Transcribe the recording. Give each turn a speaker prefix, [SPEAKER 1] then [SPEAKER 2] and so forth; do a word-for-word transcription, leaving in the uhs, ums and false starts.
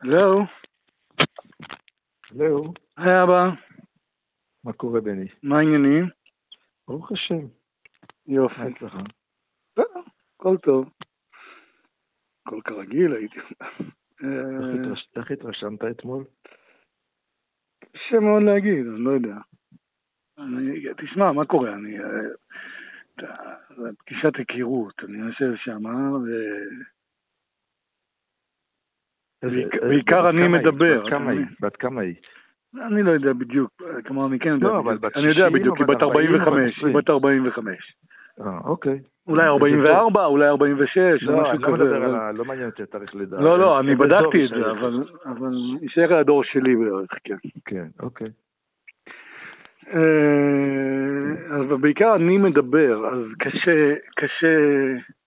[SPEAKER 1] זהו.
[SPEAKER 2] זהו.
[SPEAKER 1] היי אבא.
[SPEAKER 2] מה קורה בני?
[SPEAKER 1] מה העניינים?
[SPEAKER 2] ברוך השם.
[SPEAKER 1] יופי.
[SPEAKER 2] מה אצלך?
[SPEAKER 1] בסדר, הכל טוב. הכל כרגיל הייתי.
[SPEAKER 2] איך התרשמת אתמול?
[SPEAKER 1] קשה מאוד להגיד, אני לא יודע. אני, תשמע, מה קורה? אני... זה פגישת היכרות, אני יושב שם, ו... בעיקר אני מדבר.
[SPEAKER 2] בת כמה היא? בת כמה היא?
[SPEAKER 1] אני לא יודע בדיוק, כלומר אני כן יודע
[SPEAKER 2] לא,
[SPEAKER 1] בדיוק.
[SPEAKER 2] אבל בת
[SPEAKER 1] אני יודע בדיוק, היא בת ארבעים וחמש. היא בת ארבעים וחמש.
[SPEAKER 2] אה, אוקיי.
[SPEAKER 1] אולי ארבעים וארבע, אולי ארבעים ושש, או משהו כזה.
[SPEAKER 2] לא, אני לא מדבר על... לא מעניין אותי, צריך לדעת.
[SPEAKER 1] לא, לא, אני בדקתי את זה, אבל יישאר הדור שלי בערך, כן.
[SPEAKER 2] כן, אוקיי.
[SPEAKER 1] אז בעיקר אני מדבר, אז קשה, קשה...